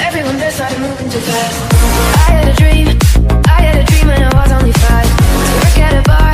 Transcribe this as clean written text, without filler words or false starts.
Everyone there started moving too fast. I had a dream when I was only 5, to work at a bar